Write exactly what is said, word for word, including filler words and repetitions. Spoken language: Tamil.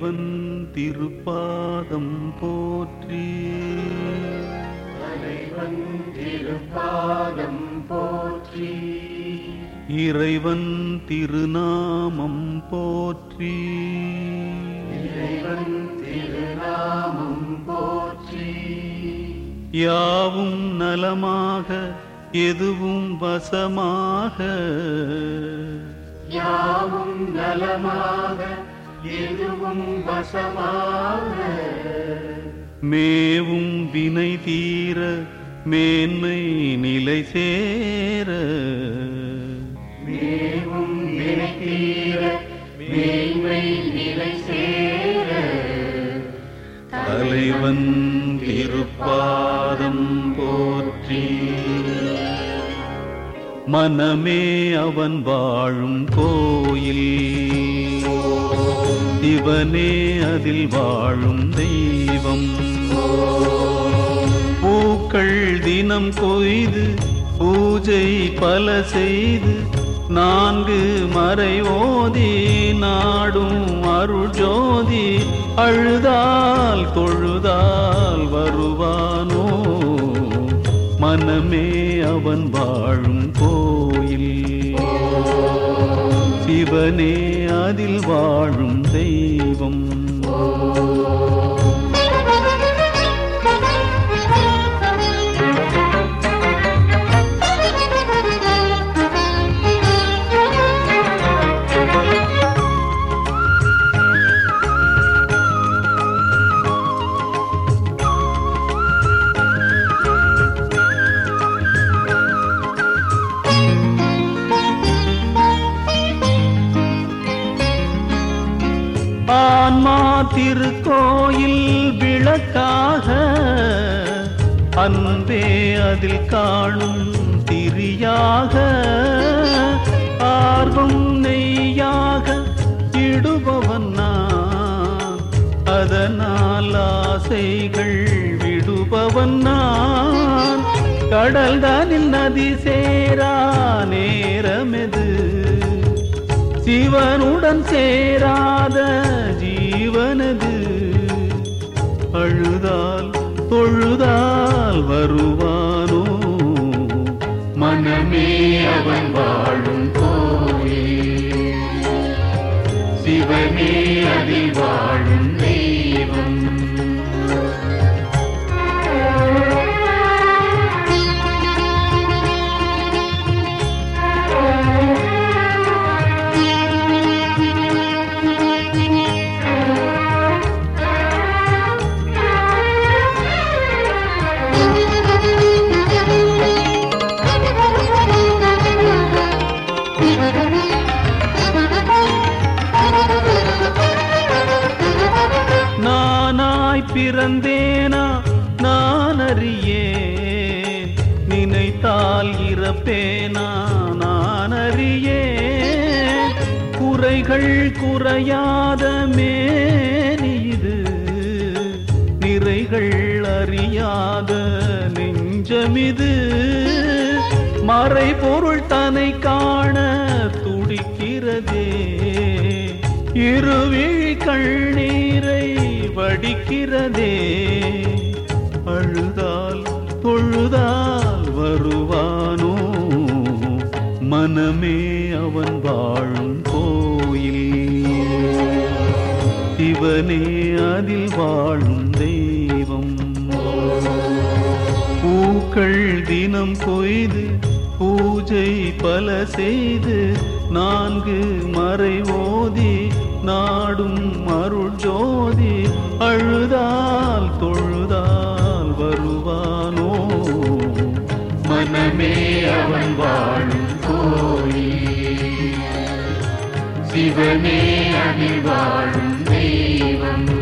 அவன் திருப்பாதம் போற்றி தலைவன் திருப்பாதம் போற்றி இறைவன் திருநாமம் போற்றி இறைவன் திருநாமம் போற்றி யாவும் நலமாக எதுவும் வசமாக யாவும் நலமாக எதுவும் வசமாக மேவும் வினை தீர மேன்மை நிலை சேர மேவும் வினை தீர மேன்மை நிலை சேர தலைவன் திருப்பாதம் போற்றி மனமே அவன் வாழும் கோயில் சிவனே அதில் வாழும் தெய்வம் பூக்கள் தினம் கொய்து பூஜை பல செய்து நான்கு மறை ஓதி நாடும் அருள் ஜோதி அழுதால் தொழுதால் வருவானோ மனமே அவன் வாழும் கோயில் சிவனே அதில் வாழும் தெய்வம் ஆன்மா திருக்கோயில் விளக்காக அன்பே அதில் காணும் திரியாக ஆர்வம் நெய்யாக இடுபவன் நான் அதனால் ஆசைகள் விடுபவன் நான் கடல்தானில் நதி சேரா நேரமெது சிவனுடன் சேராத ஜீவனது அழுதால் தொழுதால் வருவானோ மனமே அவன் வாழும் கோயில் சிவனே அதில் வாழும் தெய்வம் நானாய் பிறந்தேனா நான் அறியேன் நினைத்தால் இறப்பேனா நான் அறியேன் குறைகள் குறையாத மேனி இது நிறைகள் அறியாத நெஞ்சமிது மறைபொருள் தன்னை காண துடிக்கிறதே இருவிழி கண்ணீரை வடிக்கிறதே அழுதால் தொழுதால் வருவானோ மனமே அவன் வாழும் கோயில் சிவனே அதில் வாழும் தெய்வம் பூக்கள் தினம் கொய்து பூஜை பல செய்து நான்கு மறை ஓதி நாடும் அருள் ஜோதி அழுதால் தொழுதால் வருவானோ மனமே அவன் வாழும் கோயில் சிவனே அதில் வாழும் தெய்வம்